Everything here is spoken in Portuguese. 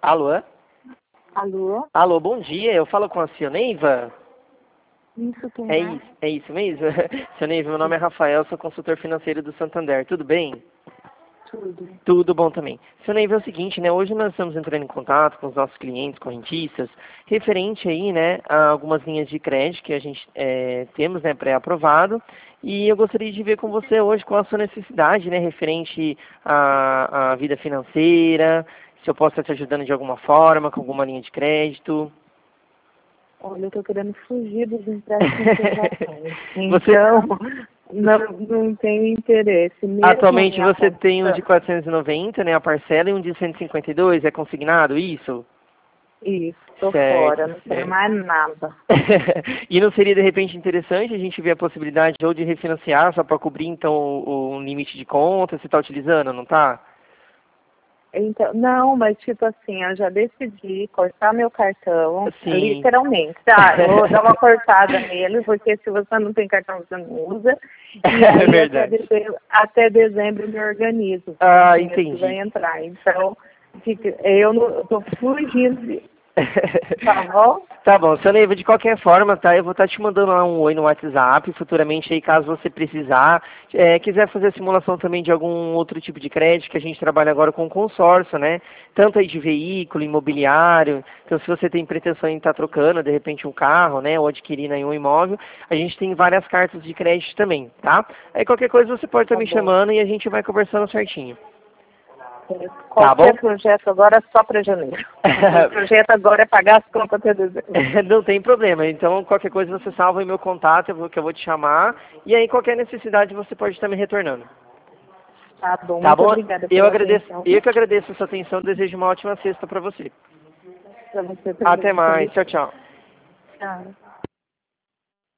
Alô? Alô? Alô, bom dia. Eu falo com a Sioneiva? Isso quem é? É isso mesmo? Sioneiva, meu nome é Rafael, sou consultor financeiro do Santander. Tudo bem? Tudo. Tudo bom também. Sioneiva, é o seguinte, né? Hoje nós estamos entrando em contato com os nossos clientes, correntistas, referente aí, né, a algumas linhas de crédito que a gente temos, né, pré-aprovado. E eu gostaria de ver com você hoje qual a sua necessidade, né, referente à vida financeira, se eu posso estar te ajudando de alguma forma, com alguma linha de crédito. Olha, eu tô querendo fugir dos empréstimos que eu já tenho. Você, Então, não tenho interesse. Mesmo a atualmente minha você tem um conta. de 490, né, a parcela, e um de 152, é consignado, isso? Isso, tô fora, Certo, não quero certo. mais nada. E não seria de repente interessante a gente ver a possibilidade ou de refinanciar só para cobrir então o limite de conta, você está utilizando, não tá? Então, não, mas tipo assim, eu já decidi cortar meu cartão, Sim. literalmente, tá? Eu vou dar uma cortada nele, porque se você não tem cartão, você não usa. E É aí verdade. até dezembro eu me organizo com o Ah, dinheiro que vai entendi. entrar. Então, eu não tô fugindo disso, tá bom? Tá bom, seu Neiva, de qualquer forma, tá? Eu vou estar te mandando lá um oi no WhatsApp, futuramente aí, caso você precisar. Quiser fazer a simulação também de algum outro tipo de crédito, que a gente trabalha agora com consórcio, né? Tanto aí de veículo, imobiliário. Então, se você tem pretensão em estar trocando, de repente, um carro, né? Ou adquirindo aí um imóvel, a gente tem várias cartas de crédito também, tá? Aí qualquer coisa você pode estar Tá me bom. chamando e a gente vai conversando certinho. Tá bom? Qualquer projeto agora é só para janeiro. O projeto agora é pagar as contas até dezembro. Não tem problema. Então, qualquer coisa você salva aí meu contato, que eu vou te chamar. E aí, qualquer necessidade, você pode estar me retornando. Tá bom, Tá muito bom? obrigada Eu pela agradeço, atenção. eu que agradeço a sua atenção. Desejo uma ótima sexta para você. Para você Até também, com mais. Tchau, licença. tchau. Tchau.